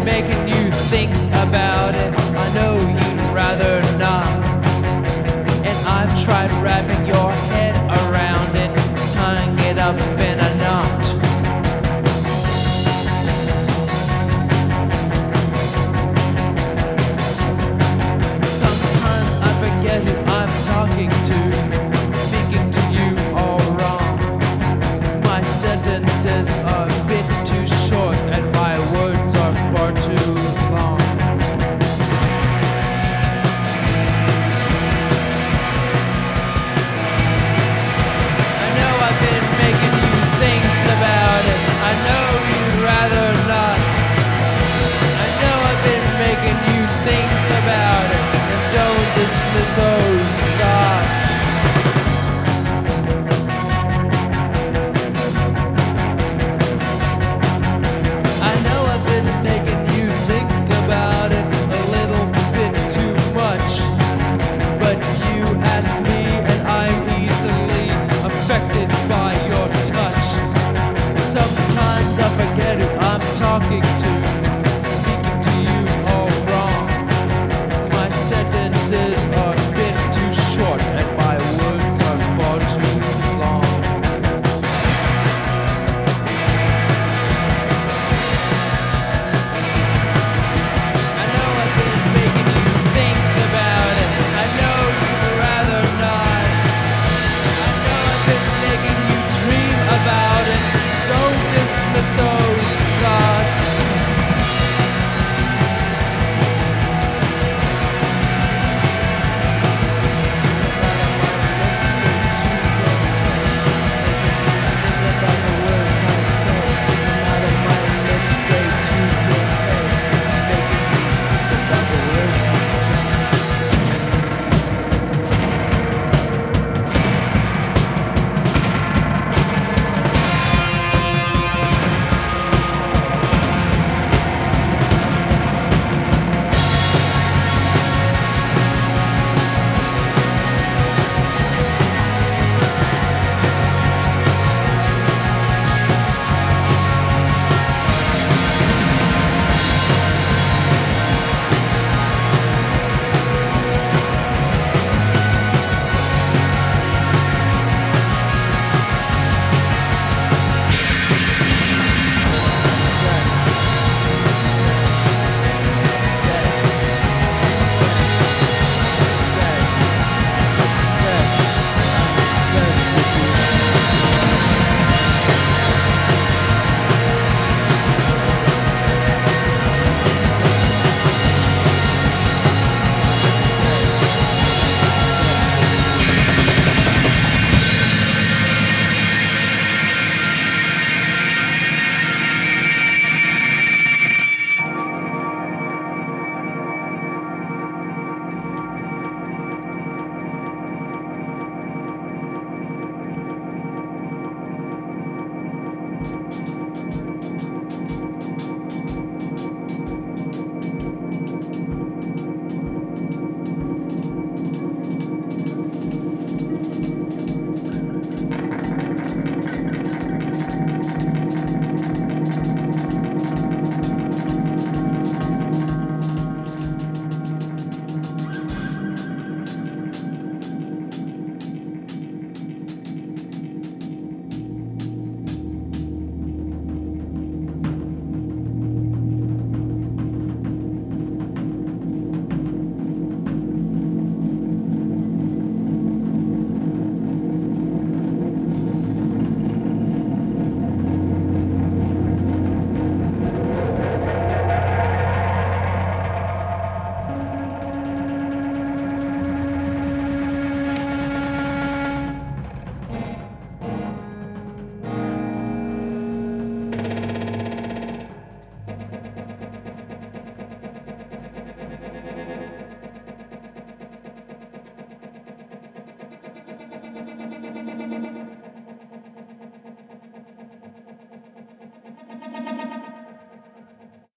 making you think about it. I know you'd rather not. And I've tried wrapping your head around it, tying it up in a knot. Sometimes I forget who I'm talking to, speaking to you all wrong. My sentences are a bit too short and my words are far too long. I know I've been making you think about it. I know you'd rather not. I know I've been making you think about it. And don't dismiss those thoughts. I know I've been making you think about it a little bit too much. But you asked me and I'm easily affected by your touch. Sometimes I forget who I'm talking to, speaking to you all wrong. My sentences are a bit too short and my words are far too long. I know I've been making you think about it. I know you'd rather not. I know I've been making you dream about it. Don't dismiss those thoughts.